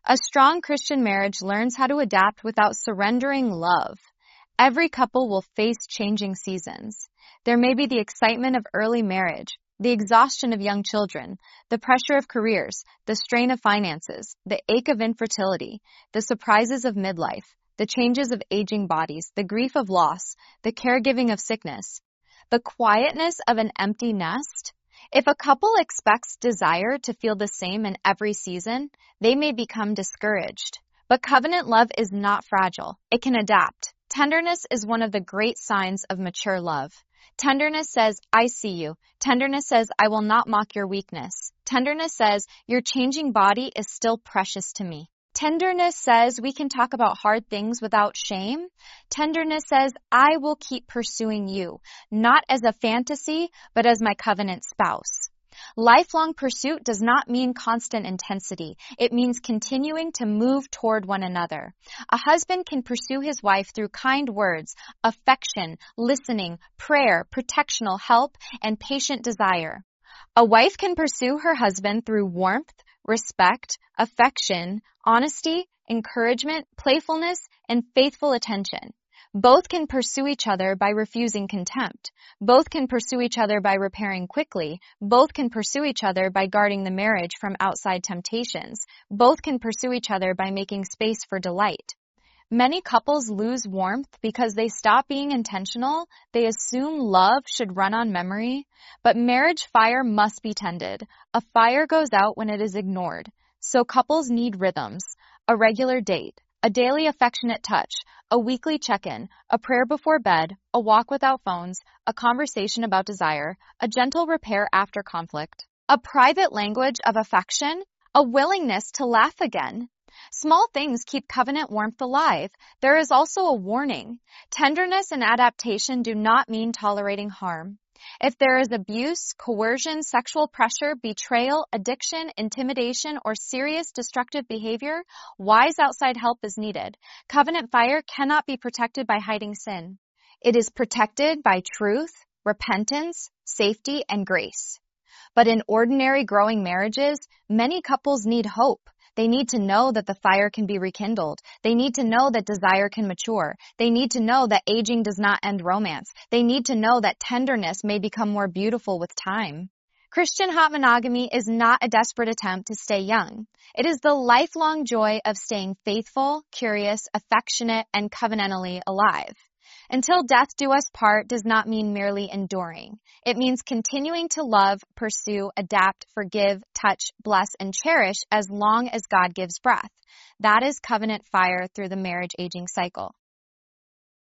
A strong Christian marriage learns how to adapt without surrendering love. Every couple will face changing seasons. There may be the excitement of early marriage, the exhaustion of young children, the pressure of careers, the strain of finances, the ache of infertility, the surprises of midlife, the changes of aging bodies, the grief of loss, the caregiving of sickness, the quietness of an empty nest. If a couple expects desire to feel the same in every season, they may become discouraged. But covenant love is not fragile. It can adapt. Tenderness is one of the great signs of mature love. Tenderness says, I see you. Tenderness says, I will not mock your weakness. Tenderness says, your changing body is still precious to me. Tenderness says we can talk about hard things without shame. Tenderness says, I will keep pursuing you, not as a fantasy, but as my covenant spouse. Lifelong pursuit does not mean constant intensity. It means continuing to move toward one another. A husband can pursue his wife through kind words, affection, listening, prayer, protectional help, and patient desire. A wife can pursue her husband through warmth, respect, affection, honesty, encouragement, playfulness, and faithful attention. Both can pursue each other by refusing contempt. Both can pursue each other by repairing quickly. Both can pursue each other by guarding the marriage from outside temptations. Both can pursue each other by making space for delight. Many couples lose warmth because they stop being intentional. They assume love should run on memory. But marriage fire must be tended. A fire goes out when it is ignored. So couples need rhythms, a regular date, a daily affectionate touch, a weekly check-in, a prayer before bed, a walk without phones, a conversation about desire, a gentle repair after conflict, a private language of affection, a willingness to laugh again. Small things keep covenant warmth alive. There is also a warning. Tenderness and adaptation do not mean tolerating harm. If there is abuse, coercion, sexual pressure, betrayal, addiction, intimidation, or serious destructive behavior, wise outside help is needed. Covenant fire cannot be protected by hiding sin. It is protected by truth, repentance, safety, and grace. But in ordinary growing marriages, many couples need hope. They need to know that the fire can be rekindled. They need to know that desire can mature. They need to know that aging does not end romance. They need to know that tenderness may become more beautiful with time. Christian hot monogamy is not a desperate attempt to stay young. It is the lifelong joy of staying faithful, curious, affectionate, and covenantally alive. Until death do us part does not mean merely enduring. It means continuing to love, pursue, adapt, forgive, touch, bless, and cherish as long as God gives breath. That is covenant fire through the marriage aging cycle.